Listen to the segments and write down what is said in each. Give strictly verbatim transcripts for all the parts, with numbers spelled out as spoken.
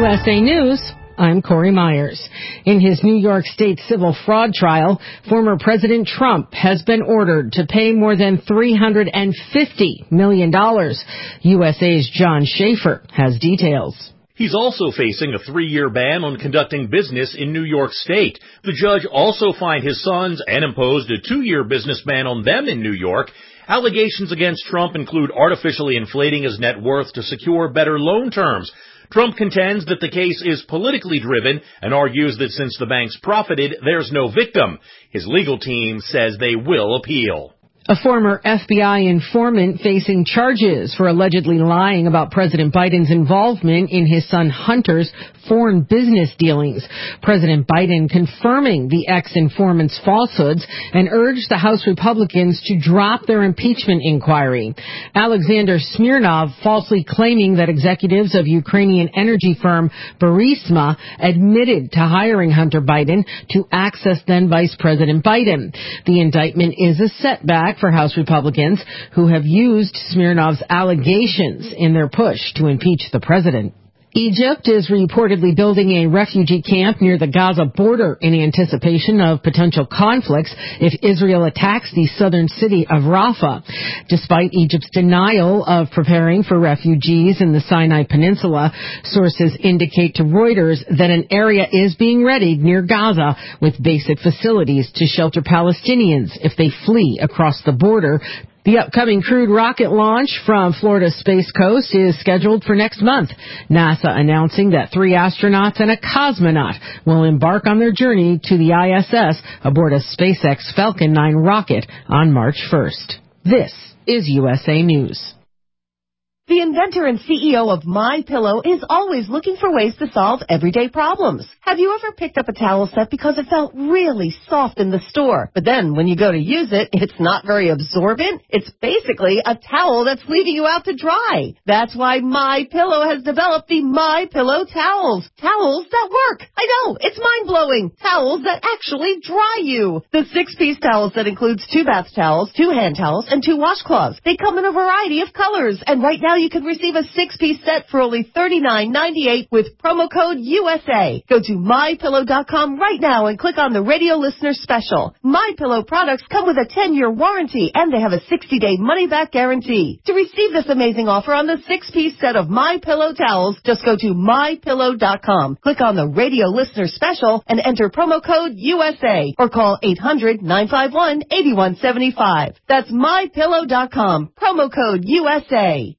S A News, I'm Corey Myers. In his New York State civil fraud trial, former President Trump has been ordered to pay more than three hundred fifty million dollars. U S A's John Schaefer has details. He's also facing a three-year ban on conducting business in New York State. The judge also fined his sons and imposed a two-year business ban on them in New York. Allegations against Trump include artificially inflating his net worth to secure better loan terms. Trump contends that the case is politically driven and argues that since the banks profited, there's no victim. His legal team says they will appeal. A former F B I informant facing charges for allegedly lying about President Biden's involvement in his son Hunter's foreign business dealings. President Biden confirming the ex-informant's falsehoods and urged the House Republicans to drop their impeachment inquiry. Alexander Smirnov falsely claiming that executives of Ukrainian energy firm Burisma admitted to hiring Hunter Biden to access then Vice President Biden. The indictment is a setback for House Republicans who have used Smirnov's allegations in their push to impeach the president. Egypt is reportedly building a refugee camp near the Gaza border in anticipation of potential conflicts if Israel attacks the southern city of Rafah. Despite Egypt's denial of preparing for refugees in the Sinai Peninsula, sources indicate to Reuters that an area is being readied near Gaza with basic facilities to shelter Palestinians if they flee across the border. The upcoming crewed rocket launch from Florida's Space Coast is scheduled for next month. NASA announcing that three astronauts and a cosmonaut will embark on their journey to the I S S aboard a SpaceX Falcon nine rocket on March first. This is U S A News. The inventor and C E O of MyPillow is always looking for ways to solve everyday problems. Have you ever picked up a towel set because it felt really soft in the store, but then when you go to use it, it's not very absorbent? It's basically a towel that's leaving you out to dry. That's why MyPillow has developed the MyPillow towels. Towels that work. I know, it's mind-blowing. Towels that actually dry you. The six-piece towel set includes two bath towels, two hand towels, and two washcloths. They come in a variety of colors, and right now you can receive a six-piece set for only thirty-nine ninety-eight with promo code U S A. Go to my pillow dot com right now and click on the radio listener special. MyPillow products come with a ten-year warranty and they have a sixty-day money-back guarantee. To receive this amazing offer on the six-piece set of MyPillow towels, just go to my pillow dot com, click on the radio listener special, and enter promo code U S A or call eight hundred nine five one eight one seven five. That's my pillow dot com, promo code U S A.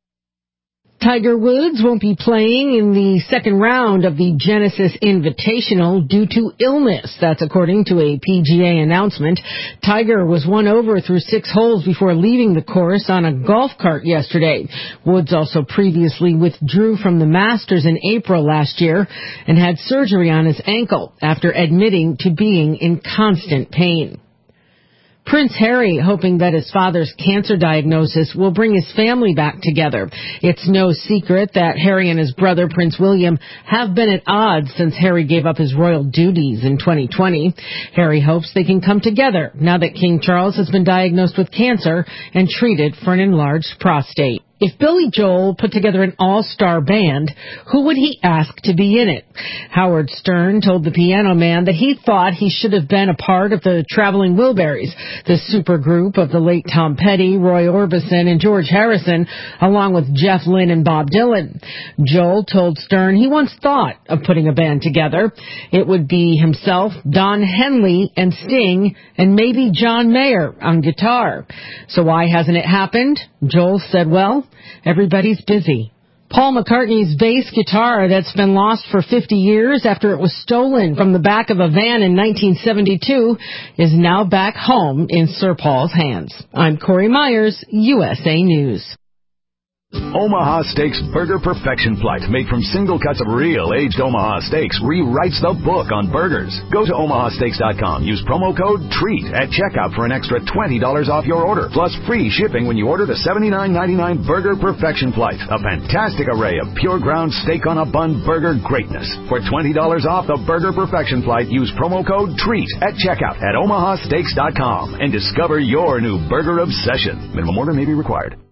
Tiger Woods won't be playing in the second round of the Genesis Invitational due to illness. That's according to a P G A announcement. Tiger was one over through six holes before leaving the course on a golf cart yesterday. Woods also previously withdrew from the Masters in April last year and had surgery on his ankle after admitting to being in constant pain. Prince Harry hoping that his father's cancer diagnosis will bring his family back together. It's no secret that Harry and his brother, Prince William, have been at odds since Harry gave up his royal duties in twenty twenty. Harry hopes they can come together now that King Charles has been diagnosed with cancer and treated for an enlarged prostate. If Billy Joel put together an all-star band, who would he ask to be in it? Howard Stern told the Piano Man that he thought he should have been a part of the Traveling Wilburys, the supergroup of the late Tom Petty, Roy Orbison, and George Harrison, along with Jeff Lynne and Bob Dylan. Joel told Stern he once thought of putting a band together. It would be himself, Don Henley, and Sting, and maybe John Mayer on guitar. So why hasn't it happened? Joel said, well, everybody's busy. Paul McCartney's bass guitar that's been lost for fifty years after it was stolen from the back of a van in nineteen seventy-two is now back home in Sir Paul's hands. I'm Corey Myers, U S A News. Omaha Steaks Burger Perfection Flight, made from single cuts of real aged Omaha steaks, rewrites the book on burgers. Go to omaha steaks dot com. Use promo code TREAT at checkout for an extra twenty dollars off your order, plus free shipping when you order the seventy-nine ninety-nine Burger Perfection Flight, a fantastic array of pure ground steak on a bun burger greatness. For twenty dollars off the Burger Perfection Flight, use promo code TREAT at checkout at omaha steaks dot com and discover your new burger obsession. Minimum order may be required.